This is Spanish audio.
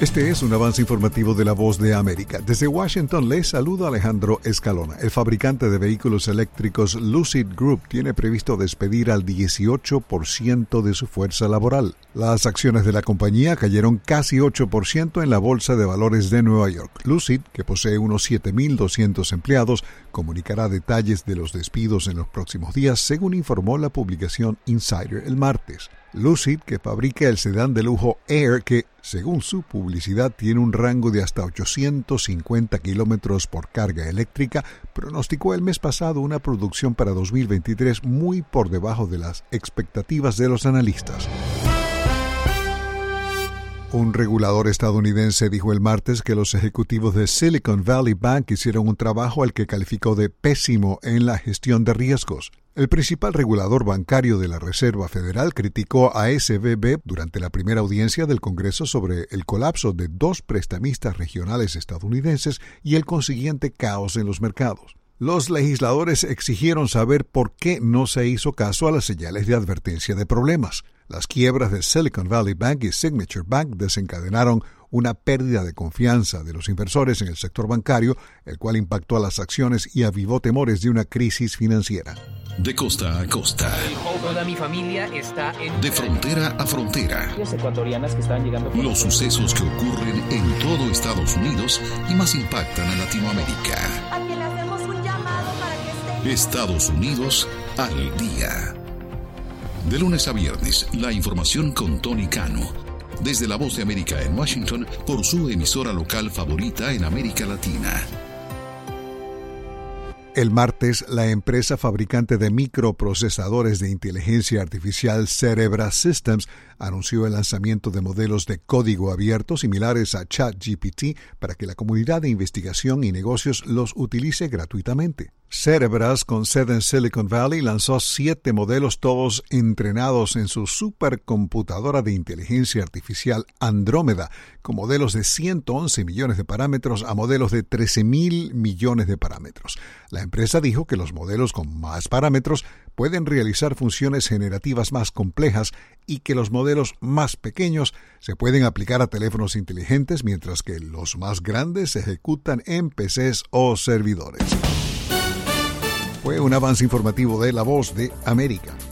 Este es un avance informativo de La Voz de América. Desde Washington les saluda Alejandro Escalona. El fabricante de vehículos eléctricos Lucid Group tiene previsto despedir al 18% de su fuerza laboral. Las acciones de la compañía cayeron casi 8% en la Bolsa de Valores de Nueva York. Lucid, que posee unos 7.200 empleados, comunicará detalles de los despidos en los próximos días, según informó la publicación Insider el martes. Lucid, que fabrica el sedán de lujo Air, que, según su publicidad, tiene un rango de hasta 850 kilómetros por carga eléctrica, pronosticó el mes pasado una producción para 2023 muy por debajo de las expectativas de los analistas. Un regulador estadounidense dijo el martes que los ejecutivos de Silicon Valley Bank hicieron un trabajo al que calificó de pésimo en la gestión de riesgos. El principal regulador bancario de la Reserva Federal criticó a SVB durante la primera audiencia del Congreso sobre el colapso de dos prestamistas regionales estadounidenses y el consiguiente caos en los mercados. Los legisladores exigieron saber por qué no se hizo caso a las señales de advertencia de problemas. Las quiebras de Silicon Valley Bank y Signature Bank desencadenaron una pérdida de confianza de los inversores en el sector bancario, el cual impactó a las acciones y avivó temores de una crisis financiera. De costa a costa. Toda mi familia está en... De frontera a frontera. Las ecuatorianas que están llegando... Los sucesos que ocurren en todo Estados Unidos y más impactan a Latinoamérica. A quien le hacemos un llamado para que esté... Estados Unidos al día. De lunes a viernes, la información con Tony Cano. Desde La Voz de América en Washington, por su emisora local favorita en América Latina. El martes, la empresa fabricante de microprocesadores de inteligencia artificial Cerebras Systems anunció el lanzamiento de modelos de código abierto similares a ChatGPT para que la comunidad de investigación y negocios los utilice gratuitamente. Cerebras, con sede en Silicon Valley, lanzó 7 modelos, todos entrenados en su supercomputadora de inteligencia artificial Andrómeda, con modelos de 111 millones de parámetros a modelos de 13.000 millones de parámetros. La empresa dijo que los modelos con más parámetros pueden realizar funciones generativas más complejas y que los modelos más pequeños se pueden aplicar a teléfonos inteligentes, mientras que los más grandes se ejecutan en PCs o servidores. Fue un avance informativo de La Voz de América.